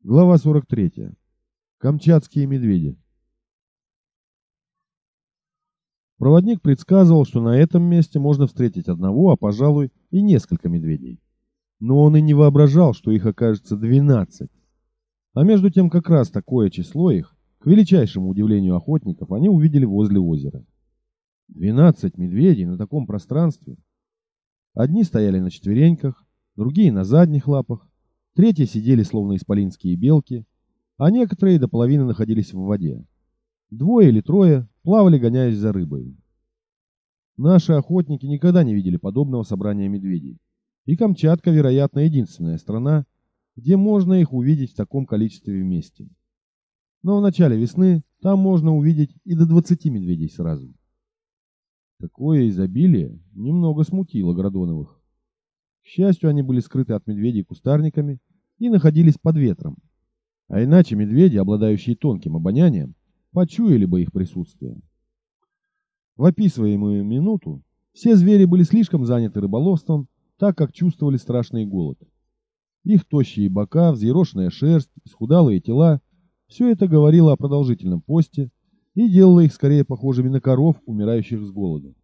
Глава 43. Камчатские медведи. Проводник предсказывал, что на этом месте можно встретить одного, а пожалуй и несколько медведей. Но он и не воображал, что их окажется 12. А между тем как раз такое число их, к величайшему удивлению охотников, они увидели возле озера. 12 медведей на таком пространстве. Одни стояли на четвереньках, другие на задних лапах, третьи сидели словно исполинские белки, а некоторые до половины находились в воде. Двое или трое плавали, гоняясь за рыбой. Наши охотники никогда не видели подобного собрания медведей. И Камчатка, вероятно, единственная страна, где можно их увидеть в таком количестве вместе. Но в начале весны там можно увидеть и до 20 медведей сразу. Такое изобилие немного смутило Градоновых. К счастью, они были скрыты от медведей кустарниками и находились под ветром. А иначе медведи, обладающие тонким обонянием, почуяли бы их присутствие. В описываемую минуту все звери были слишком заняты рыболовством, так как чувствовали страшный голод. Их тощие бока, взъерошенная шерсть, исхудалые тела – все это говорило о продолжительном посте и делало их скорее похожими на коров, умирающих с голоду.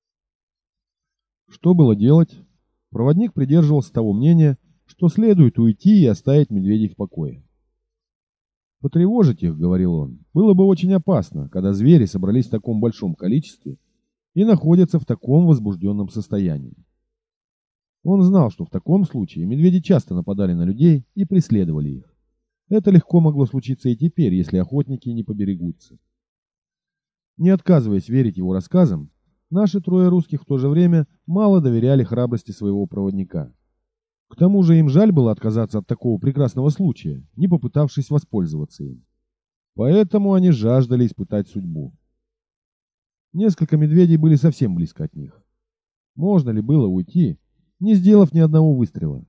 Что было делать? Проводник придерживался того мнения, что следует уйти и оставить медведей в покое. «Потревожить их, — говорил он, — было бы очень опасно, когда звери собрались в таком большом количестве и находятся в таком возбужденном состоянии». Он знал, что в таком случае медведи часто нападали на людей и преследовали их. Это легко могло случиться и теперь, если охотники не поберегутся. Не отказываясь верить его рассказам, наши трое русских в то же время мало доверяли храбрости своего проводника. К тому же им жаль было отказаться от такого прекрасного случая, не попытавшись воспользоваться им. Поэтому они жаждали испытать судьбу. Несколько медведей были совсем близко от них. Можно ли было уйти, не сделав ни одного выстрела?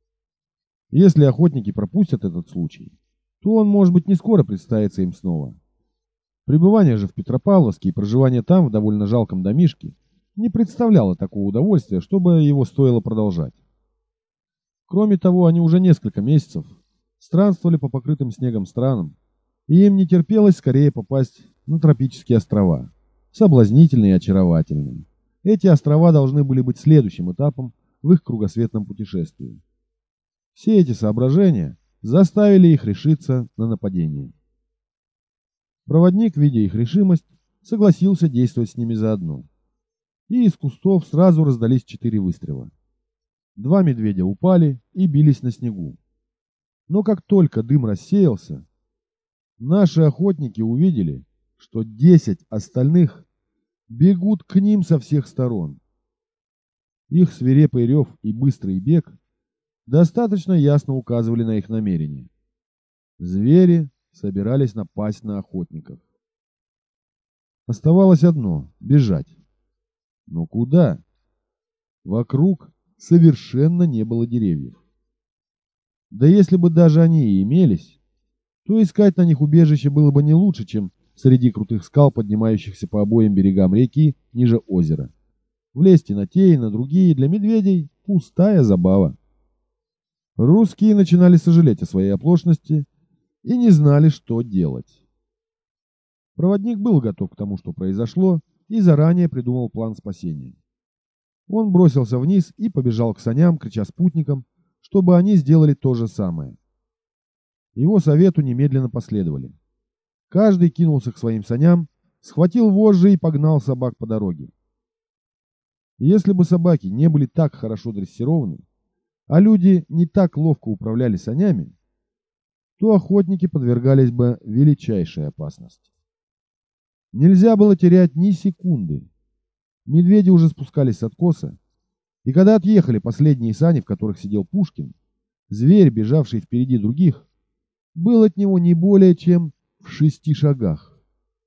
Если охотники пропустят этот случай, то он, может быть, не скоро представится им снова. Пребывание же в Петропавловске и проживание там в довольно жалком домишке не представляло такого удовольствия, чтобы его стоило продолжать. Кроме того, они уже несколько месяцев странствовали по покрытым снегом странам, и им не терпелось скорее попасть на тропические острова, соблазнительные и очаровательные. Эти острова должны были быть следующим этапом в их кругосветном путешествии. Все эти соображения заставили их решиться на нападение. Проводник, видя их решимость, согласился действовать с ними заодно. И из кустов сразу раздались 4 выстрела. 2 медведя упали и бились на снегу. Но как только дым рассеялся, наши охотники увидели, что 10 остальных бегут к ним со всех сторон. Их свирепый рев и быстрый бег достаточно ясно указывали на их намерения. Звери собирались напасть на охотников. Оставалось одно — бежать. Но куда? Вокруг совершенно не было деревьев. Да если бы даже они и имелись, то искать на них убежище было бы не лучше, чем среди крутых скал, поднимающихся по обоим берегам реки ниже озера. Влезть и на те, и на другие для медведей — пустая забава. Русские начинали сожалеть о своей оплошности и не знали, что делать. Проводник был готов к тому, что произошло, и заранее придумал план спасения. Он бросился вниз и побежал к саням, крича спутникам, чтобы они сделали то же самое. Его совету немедленно последовали. Каждый кинулся к своим саням, схватил вожжи и погнал собак по дороге. Если бы собаки не были так хорошо дрессированы, а люди не так ловко управляли санями, то охотники подвергались бы величайшей опасности. Нельзя было терять ни секунды. Медведи уже спускались с откоса, и когда отъехали последние сани, в которых сидел Пушкин, зверь, бежавший впереди других, был от него не более чем в 6 шагах.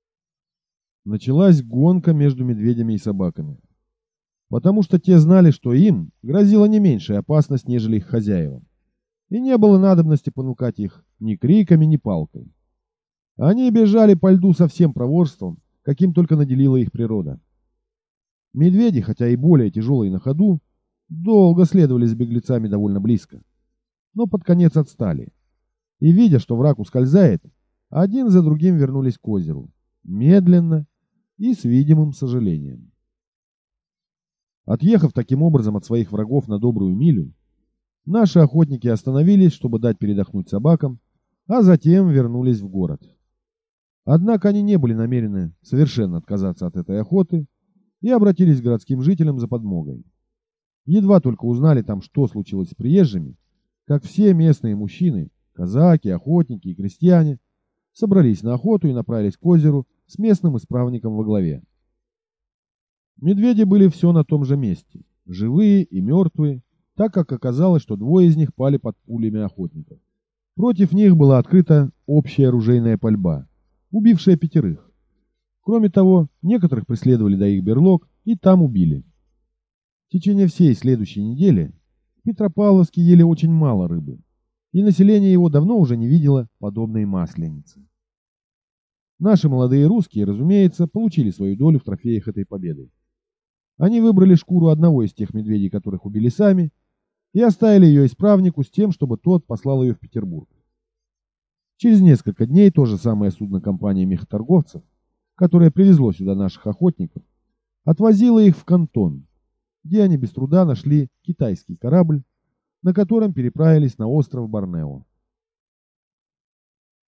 Началась гонка между медведями и собаками, потому что те знали, что им грозила не меньшая опасность, нежели их хозяевам, и не было надобности понукать их ни криками, ни палкой. Они бежали по льду со всем проворством, каким только наделила их природа. Медведи, хотя и более тяжелые на ходу, долго следовали с беглецами довольно близко, но под конец отстали. И, видя, что враг ускользает, один за другим вернулись к озеру, медленно и с видимым сожалением. Отъехав таким образом от своих врагов на добрую милю, наши охотники остановились, чтобы дать передохнуть собакам, а затем вернулись в город. Однако они не были намерены совершенно отказаться от этой охоты и обратились к городским жителям за подмогой. Едва только узнали там, что случилось с приезжими, как все местные мужчины, казаки, охотники и крестьяне собрались на охоту и направились к озеру с местным исправником во главе. Медведи были все на том же месте, живые и мертвые, так как оказалось, что двое из них пали под пулями охотников. Против них была открыта общая оружейная пальба, убившая 5. Кроме того, некоторых преследовали до их берлог и там убили. В течение всей следующей недели в Петропавловске ели очень мало рыбы, и население его давно уже не видело подобной масленицы. Наши молодые русские, разумеется, получили свою долю в трофеях этой победы. Они выбрали шкуру одного из тех медведей, которых убили сами, и оставили ее исправнику с тем, чтобы тот послал ее в Петербург. Через несколько дней то же самое судно компании мехоторговцев, которое привезло сюда наших охотников, отвозило их в Кантон, где они без труда нашли китайский корабль, на котором переправились на остров Борнео.